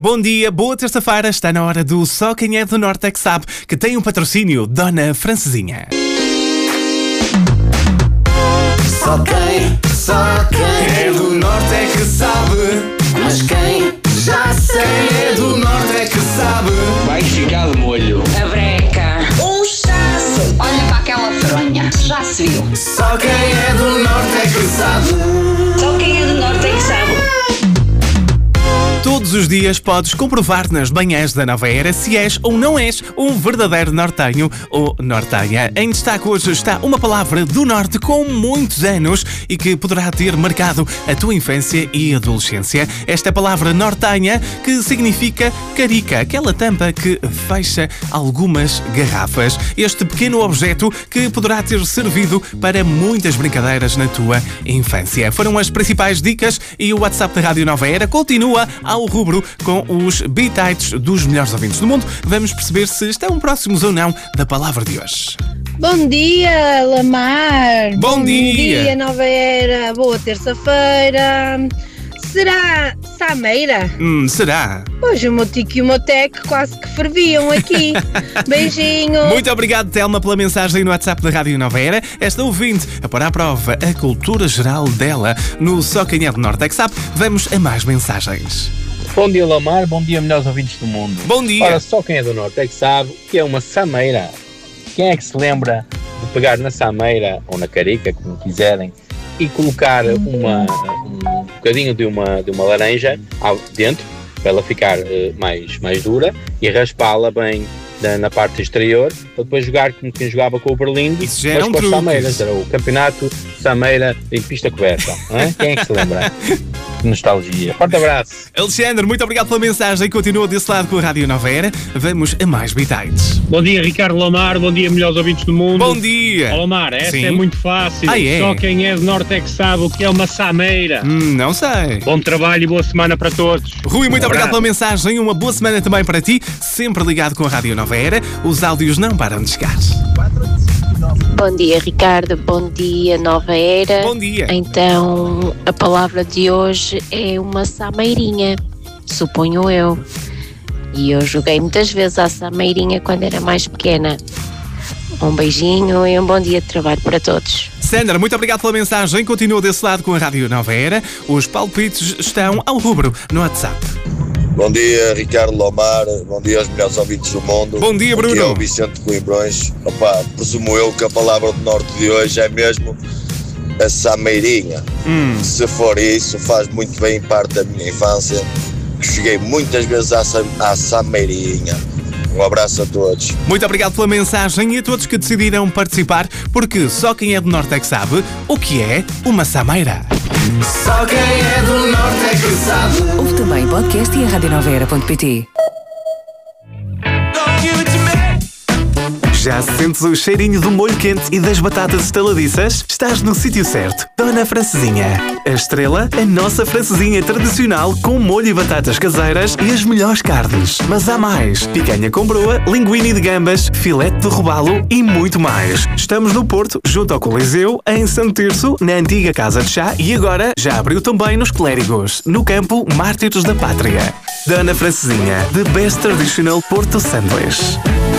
Bom dia, boa terça-feira, está na hora do Só Quem é do Norte é que sabe, que tem um patrocínio, Dona Francesinha. Só quem é do Norte é que sabe. Mas quem já sei é do Norte é que sabe. Vai ficar de molho. A breca, um chasso. Olha para aquela fronha, já se viu. Só quem é do Norte é que sabe. Só quem é do Norte é que sabe. Todos os dias podes comprovar nas manhãs da Nova Era se és ou não és um verdadeiro nortenho ou nortenha. Em destaque hoje está uma palavra do Norte com muitos anos e que poderá ter marcado a tua infância e adolescência. Esta palavra nortenha que significa carica, aquela tampa que fecha algumas garrafas. Este pequeno objeto que poderá ter servido para muitas brincadeiras na tua infância. Foram as principais dicas e o WhatsApp da Rádio Nova Era continua ao rubro com os bitites dos melhores ouvintes do mundo. Vamos perceber se estão próximos ou não da palavra de hoje. Bom dia, Lamar. Bom dia, Nova Era. Boa terça-feira. Será Sameira? Será? Hoje o meu tico e o meu tec quase que ferviam aqui. Beijinho. Muito obrigado, Telma, pela mensagem no WhatsApp da Rádio Nova Era. Esta ouvinte a pôr à prova a cultura geral dela no Só Quem é do Norte é que sabe. Vamos a mais mensagens. Bom dia, Lamar. Bom dia, melhores ouvintes do mundo. Bom dia. Ora, só quem é do Norte é que sabe o que é uma sameira. Quem é que se lembra de pegar na sameira, ou na carica, como quiserem, e colocar um bocadinho de uma laranja dentro, para ela ficar mais dura, e raspá-la bem na parte exterior, para depois jogar como quem jogava com o berlinde, Isso já era mas com as truque. sameiras. Era o campeonato sameira em pista coberta. Não é? Quem é que se lembra? Nostalgia. Forte abraço. Alexandre, muito obrigado pela mensagem. Continua desse lado com a Rádio Nova Era. Vamos a mais bitites. Bom dia, Ricardo Lamar. Bom dia, melhores ouvintes do mundo. Bom dia. Ó, Lamar, esta Sim. é muito fácil. É? Só quem é do Norte é que sabe o que é uma sameira. Não sei. Bom trabalho e boa semana para todos. Rui, muito obrigado abraço. pela mensagem. Uma boa semana também para ti. Sempre ligado com a Rádio Nova Era. Os áudios não param de chegar. Bom dia, Ricardo. Bom dia, Nova Era. Bom dia. Então, a palavra de hoje é uma sameirinha, suponho eu. E eu joguei muitas vezes à sameirinha quando era mais pequena. Um beijinho e um bom dia de trabalho para todos. Sandra, muito obrigado pela mensagem. Continua desse lado com a Rádio Nova Era. Os palpites estão ao rubro no WhatsApp. Bom dia, Ricardo Lomar. Bom dia aos melhores ouvintes do mundo. Bom dia, Bruno. Aqui é o Vicente de Coimbrões. Opa, presumo eu que a palavra do Norte de hoje é mesmo a sameirinha. Se for isso, faz muito bem parte da minha infância. Cheguei muitas vezes à sameirinha. Um abraço a todos. Muito obrigado pela mensagem e a todos que decidiram participar, porque só quem é do Norte é que sabe o que é uma sameira. Só quem é do Norte é que sabe. Ouve também podcast e a radionovaera.pt. Já sentes o cheirinho do molho quente e das batatas estaladiças? Estás no sítio certo. Dona Francesinha. A estrela, a nossa francesinha tradicional com molho e batatas caseiras e as melhores carnes. Mas há mais. Picanha com broa, linguine de gambas, filete de robalo e muito mais. Estamos no Porto, junto ao Coliseu, em Santo Tirso, na antiga Casa de Chá e agora já abriu também nos Clérigos, no campo Mártires da Pátria. Dona Francesinha, the best traditional Porto Sandwich.